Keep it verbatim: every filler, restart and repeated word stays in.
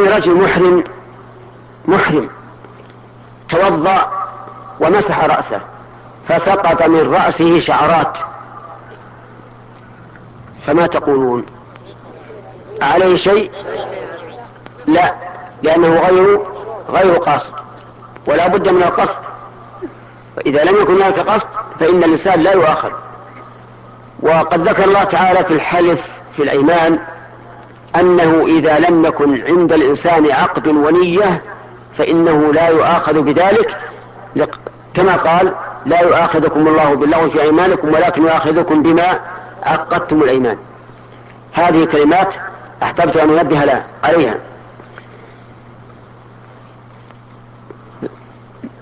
رجل محرم محرم توضأ ومسح رأسه فسقط من رأسه شعرات، فما تقولون؟ عليه شيء؟ لا، لأنه غير غير قاصد، ولا بد من القصد، فإذا لم يكن هناك قصد فإن الإنسان لا يؤاخذ. وقد ذكر الله تعالى في الحلف في الأيمان أنه إذا لم يكن عند الإنسان عقد ونية فإنه لا يؤاخذ بذلك، كما قال: لا يؤاخذكم الله باللغو في أيمانكم ولكن يؤاخذكم بما عقدتم الأيمان. هذه كلمات أحببت أن أنبه عليها.